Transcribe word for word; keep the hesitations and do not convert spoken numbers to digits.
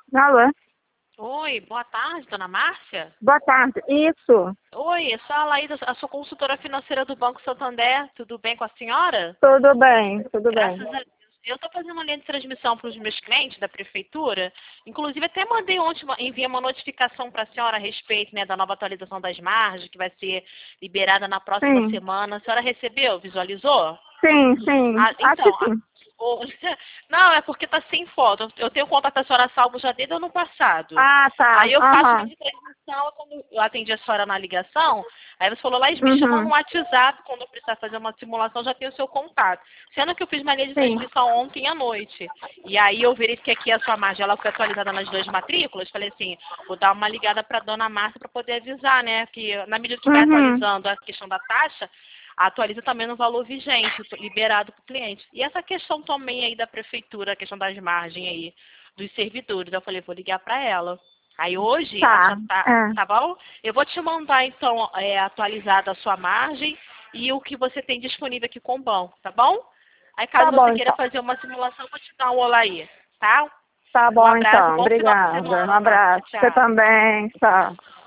Alô? Oi, boa tarde, dona Márcia. Boa tarde. Isso. Oi, eu sou a Laída, a sua consultora financeira do Banco Santander. Tudo bem com a senhora? Tudo bem, tudo Graças bem. a Deus. Eu estou fazendo uma linha de transmissão para os meus clientes da prefeitura. Inclusive, até mandei ontem, uma- enviei uma notificação para a senhora a respeito, né, da nova atualização das margens, que vai ser liberada na próxima Sim, semana. A senhora recebeu? Visualizou? sim, sim. Ah, Acho que então, a- sim. o- não, é porque tá sem foto. Eu tenho contato da senhora salvo já desde o ano passado. Ah, tá. Aí eu faço uma Aham. de transmissão, quando eu atendi a senhora na ligação, aí você falou, Laís, me chama no Uhum. WhatsApp, quando eu precisar fazer uma simulação, já tenho o seu contato. Sendo que eu fiz uma linha de Sim. transmissão ontem à noite. E aí eu verifiquei aqui a sua margem, ela foi atualizada nas duas matrículas, falei assim, vou dar uma ligada para dona Márcia para poder avisar, né, que na medida que vai Uhum. atualizando a questão da taxa, atualiza também no valor vigente, liberado para o cliente. E essa questão também aí da prefeitura, a questão das margens aí, dos servidores, eu falei, vou ligar para ela. Aí hoje, a Tá. já tá, É. tá bom? Eu vou te mandar, então, é, atualizada a sua margem e o que você tem disponível aqui com o banco, tá bom? Aí, Tá caso bom, você queira então. fazer uma simulação, eu vou te dar um olá aí, tá? Tá Um bom, abraço, então. bom final de Obrigada. Um semana, Márcia. abraço. Você Tchau. também. Tchau.